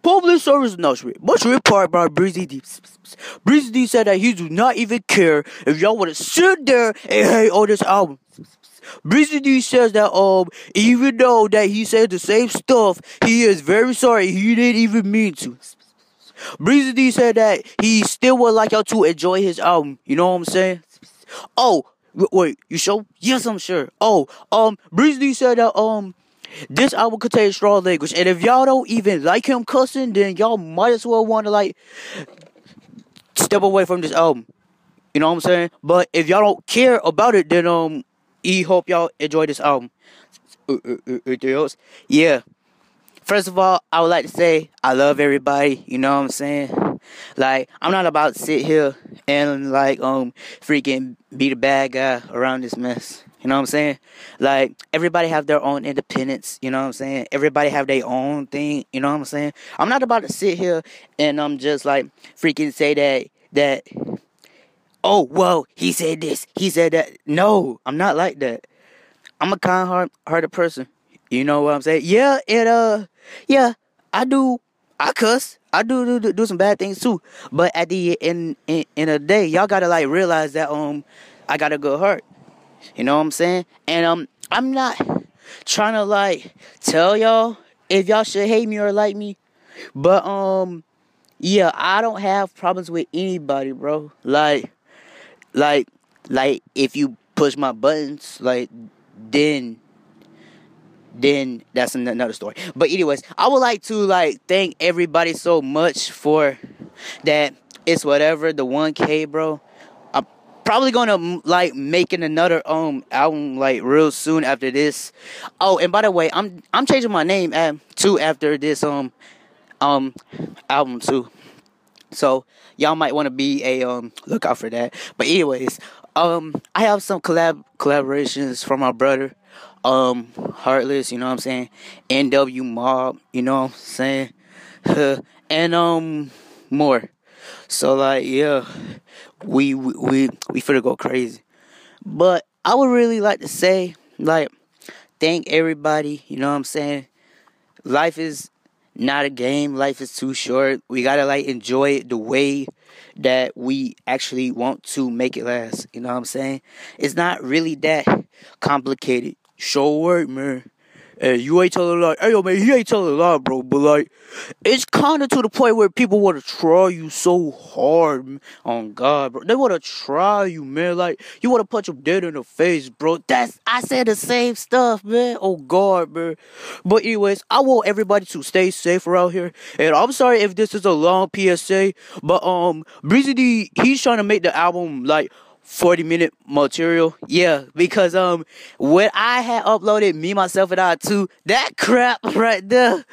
Public service announcement. Much report by Breezy D. Breezy D said that he do not even care if y'all want to sit there and hate on this album. Breezy D says that even though that he said the same stuff, he is very sorry. He didn't even mean to. Breezy D said that he still would like y'all to enjoy his album. You know what I'm saying? Oh, wait, you sure? Yes, I'm sure. Oh, Breezy D said that this album contains strong language, and if y'all don't even like him cussing, then y'all might as well want to like step away from this album. You know what I'm saying? But if y'all don't care about it, then he hope y'all enjoy this album. Anything else? Yeah. First of all, I would like to say I love everybody. You know what I'm saying? Like, I'm not about to sit here and like freaking be the bad guy around this mess. You know what I'm saying? Like, everybody have their own independence. You know what I'm saying? Everybody have their own thing. You know what I'm saying? I'm not about to sit here and just like freaking say that. Oh, well, he said this, he said that. No, I'm not like that. I'm a kind-hearted person. You know what I'm saying? Yeah, yeah, I cuss. I do some bad things too. But at the end in the day, y'all gotta like realize that I got a good heart. You know what I'm saying? And I'm not trying to like tell y'all if y'all should hate me or like me. But yeah, I don't have problems with anybody, bro. Like if you push my buttons, like then that's another story. But anyways, I would like to like thank everybody so much for that. It's whatever the 1K, bro. I'm probably gonna like making another album like real soon after this. Oh, and by the way, I'm changing my name too after this album too. So y'all might want to be a look out for that. But anyways, I have some collaborations from my brother, Heartless, you know what I'm saying, NW Mob, you know what I'm saying, and more. So like yeah, we finna go crazy. But I would really like to say like thank everybody, you know what I'm saying. Life is not a game. Life is too short. We gotta like enjoy it the way that we actually want to make it last. You know what I'm saying? It's not really that complicated. Show work, man. Hey, you ain't telling a lie. Hey, yo, man, he ain't telling a lie, bro. But, like, it's kind of to the point where people want to try you so hard, man. On God, bro. They want to try you, man. Like, you want to punch them dead in the face, bro. I said the same stuff, man. Oh, God, man. But, anyways, I want everybody to stay safe around here. And I'm sorry if this is a long PSA. But, Breezy D, he's trying to make the album, like, 40-minute material. Yeah, because when I had uploaded Me, Myself, and I too, that crap right there,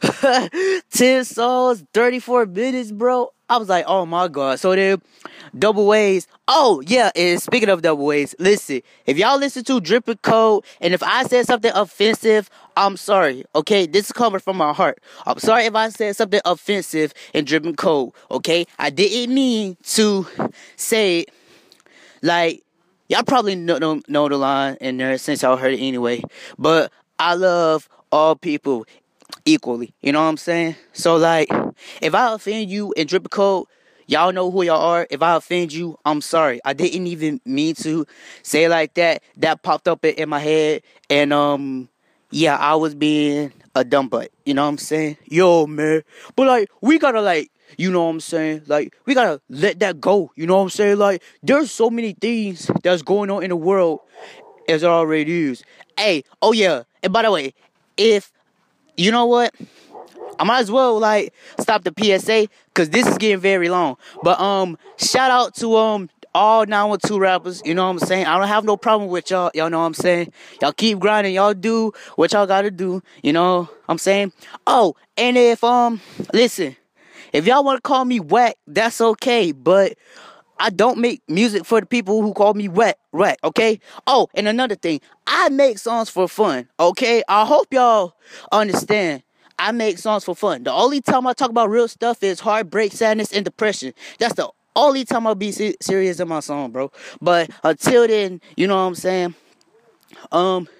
10 songs, 34 minutes, bro. I was like, oh my God. So then Double Ways. Oh yeah, and speaking of Double Ways, listen, if y'all listen to Dripping Code, and if I said something offensive, I'm sorry, okay? This is coming from my heart. I'm sorry if I said something offensive in Dripping Code, okay? I didn't mean to say it. Like, y'all probably know the line in there since y'all heard it anyway. But I love all people equally. You know what I'm saying? So, like, if I offend you in Dripping Code, y'all know who y'all are. If I offend you, I'm sorry. I didn't even mean to say it like that. That popped up in my head. And, yeah, I was being a dumb butt. You know what I'm saying? Yo, man. But, like, we gotta, like, you know what I'm saying? Like, we gotta let that go. You know what I'm saying? Like, there's so many things that's going on in the world as it already is. Hey, oh yeah. And by the way, if, you know what? I might as well, like, stop the PSA, because this is getting very long. But, shout out to, all 912 rappers, you know what I'm saying? I don't have no problem with y'all, y'all know what I'm saying? Y'all keep grinding, y'all do what y'all gotta do, you know what I'm saying? Oh, and if, listen, if y'all want to call me whack, that's okay, but I don't make music for the people who call me whack, okay? Oh, and another thing, I make songs for fun, okay? I hope y'all understand. I make songs for fun. The only time I talk about real stuff is heartbreak, sadness, and depression. That's the only time I'll be serious in my song, bro. But until then, you know what I'm saying?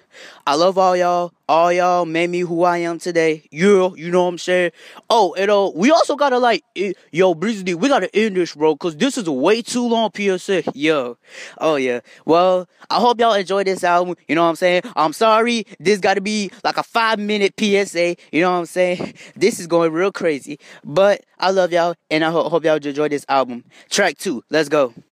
I love all y'all. All y'all made me who I am today. You know what I'm saying? Oh, and we also gotta yo, Breezy, we gotta end this, bro, cause this is a way too long PSA. Yo, oh yeah. Well, I hope y'all enjoyed this album. You know what I'm saying? I'm sorry, this gotta be like a 5-minute PSA. You know what I'm saying? This is going real crazy, but I love y'all, and I hope y'all enjoyed this album. Track 2, let's go.